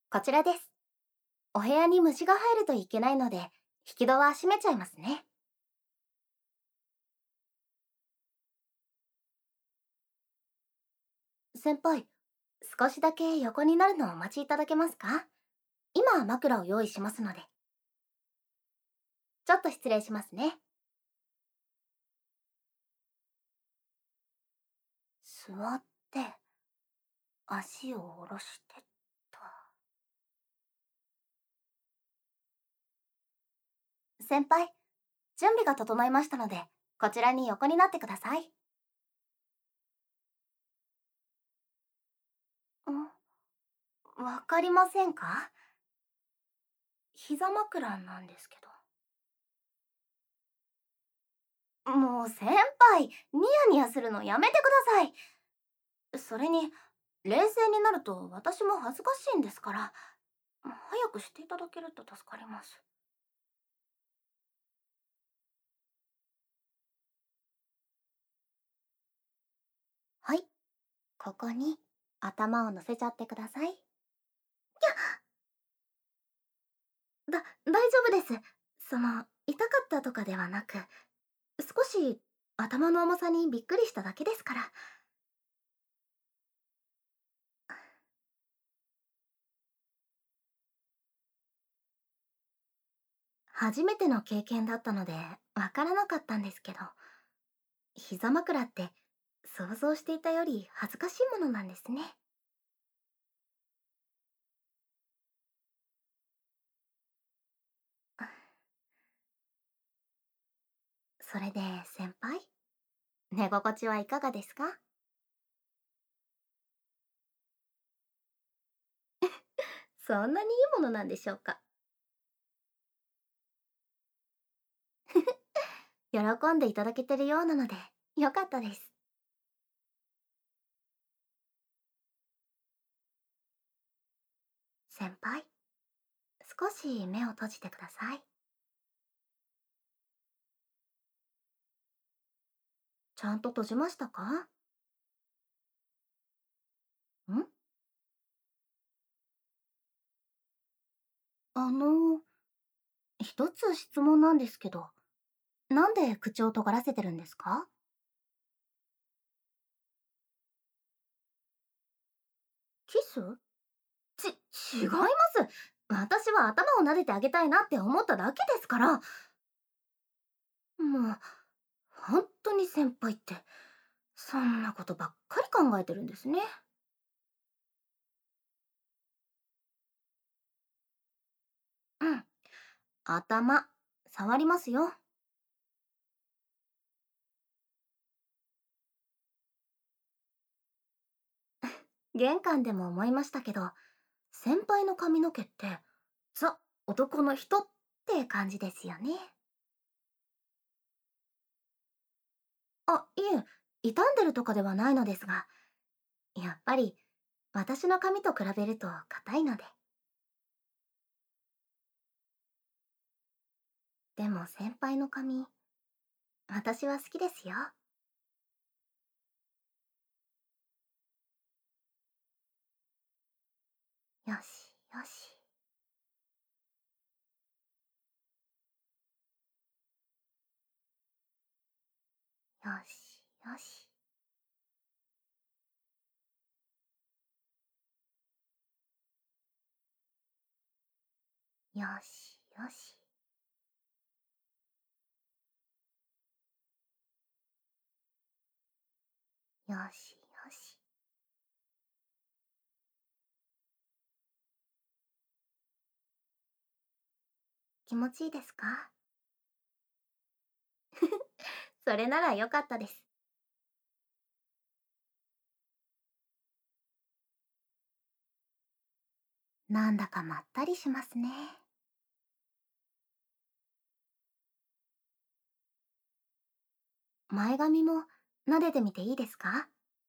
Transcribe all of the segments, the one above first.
こちらです。お部屋に虫が入るといけないので、引き戸は閉めちゃいますね。先輩、少しだけ横になるのをお待ちいただけますか？今、枕を用意しますので。ちょっと失礼しますね。座って、足を下ろしてと。先輩、準備が整いましたので、こちらに横になってください。わかりませんか？膝枕なんですけど。もう先輩、ニヤニヤするのやめてください。それに、冷静になると私も恥ずかしいんですから、早くしていただけると助かります。はい、ここに頭を乗せちゃってください。大丈夫です。痛かったとかではなく、少し頭の重さにびっくりしただけですから。初めての経験だったので、わからなかったんですけど、膝枕って想像していたより恥ずかしいものなんですね。それで先輩、寝心地はいかがですか？そんなにいいものなんでしょうか？喜んでいただけてるようなので、よかったです。先輩、少し目を閉じてください。ちゃんと閉じましたか？んあの、一つ質問なんですけど、なんで口を尖らせてるんですか？キス違います。私は頭を撫でてあげたいなって思っただけですから。もう、本当に先輩って、そんなことばっかり考えてるんですね。うん。頭、触りますよ。玄関でも思いましたけど、先輩の髪の毛って、ザ、男の人って感じですよね。あ、いえ、傷んでるとかではないのですが、やっぱり、私の髪と比べると硬いので。でも先輩の髪、私は好きですよ。よし、よし。よし、よし。よし、よし。よし、よし。気持ちいいですか？それなら良かったです。なんだかまったりしますね。前髪も撫でてみていいですか？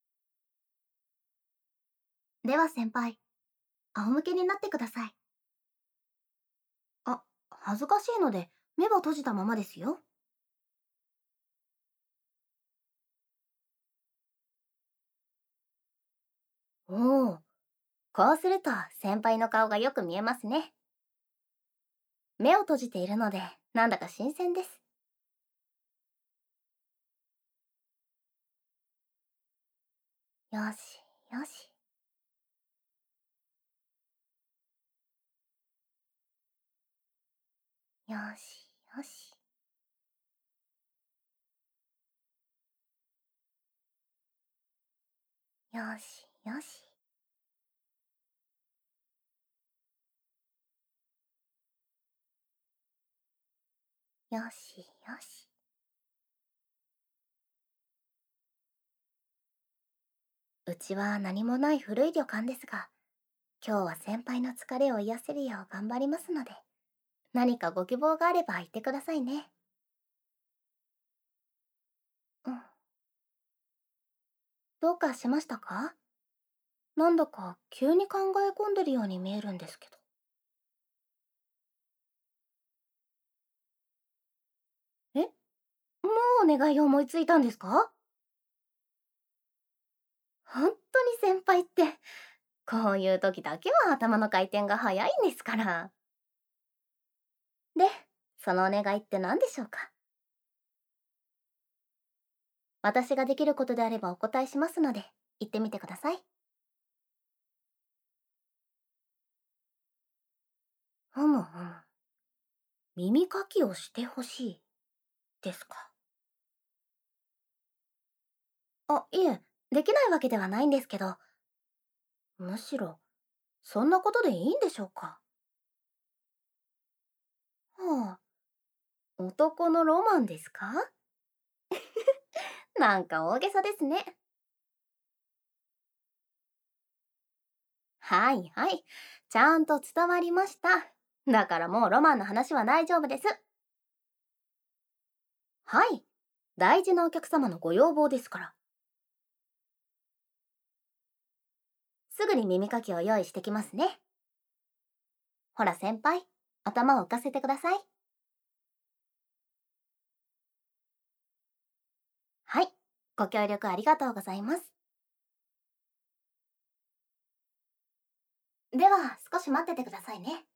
では先輩、仰向けになってください。あ、恥ずかしいので目は閉じたままですよ。おお、 こうすると先輩の顔がよく見えますね。目を閉じているので、なんだか新鮮です。よし、よし。よし、よし。よし、よし。よし、よし。うちは何もない古い旅館ですが、今日は先輩の疲れを癒せるよう頑張りますので、何かご希望があれば言ってくださいね。うん。どうかしましたか？なんだか急に考え込んでるように見えるんですけど。え、もうお願い思いついたんですか？本当に先輩って、こういう時だけは頭の回転が早いんですから。で、そのお願いって何でしょうか？私ができることであればお答えしますので、言ってみてください。ふむふむ。耳かきをしてほしいですか？あ、いえ、できないわけではないんですけど、むしろ、そんなことでいいんでしょうか？はあ、男のロマンですか？なんか大げさですね。はいはい。ちゃんと伝わりました。だからもうロマンの話は大丈夫です。はい。大事なお客様のご要望ですから。すぐに耳かきを用意してきますね。ほら先輩、頭を浮かせてください。はい。ご協力ありがとうございます。では、少し待っててくださいね。